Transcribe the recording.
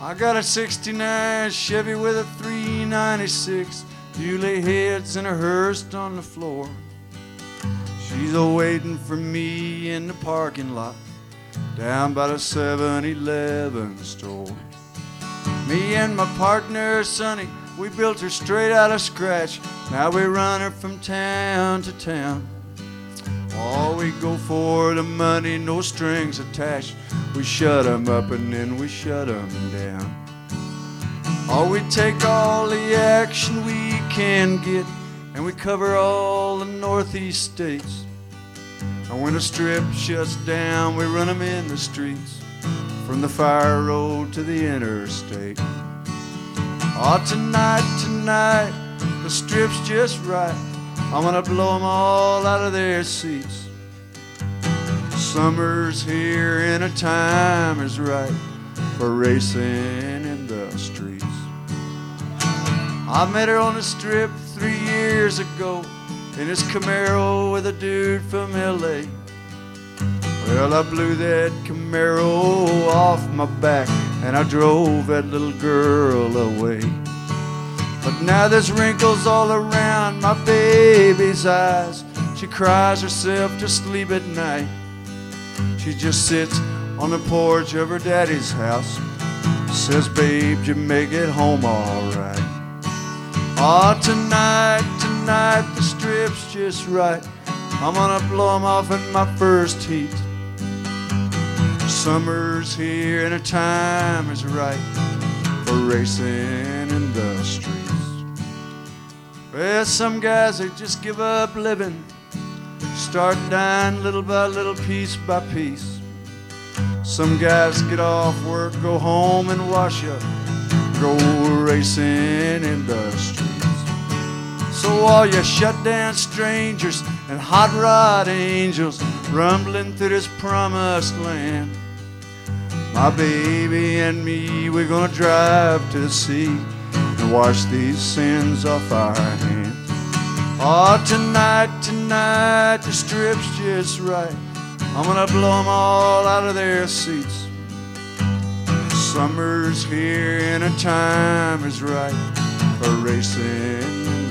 I got a 69 Chevy with a 396, Muley heads and a hearse on the floor. She's a-waiting for me in the parking lot down by the 7-Eleven store. Me and my partner Sonny, we built her straight out of scratch. Now we run her from town to town. Oh, we go for the money, no strings attached. We shut 'em up and then we shut 'em down. Oh, we take all the action we can get, and we cover all the northeast states. And when the strip shuts down, we run 'em in the streets, from the fire road to the interstate. Oh, tonight, the strip's just right. I'm gonna blow 'em all out of their seats. Summer's here and the time is right for racing in the streets. I met her on the strip 3 years ago in his Camaro with a dude from L.A. Well, I blew that Camaro off my back and I drove that little girl away. But now there's wrinkles all around my baby's eyes. She cries herself to sleep at night. She just sits on the porch of her daddy's house, says, babe, you make it home all right. Oh, tonight, the strip's just right. I'm gonna blow 'em off in my first heat. Summer's here and the time is right for racing in the streets. Well, some guys, they just give up living, start dying little by little, piece by piece. Some guys get off work, go home and wash up, go racing in the streets. So all you shut down strangers and hot rod angels rumbling through this promised land, my baby and me, we're gonna drive to the sea and wash these sins off our hands. Oh, tonight, the strip's just right. I'm gonna blow 'em all out of their seats. Summer's here and the time is right for racing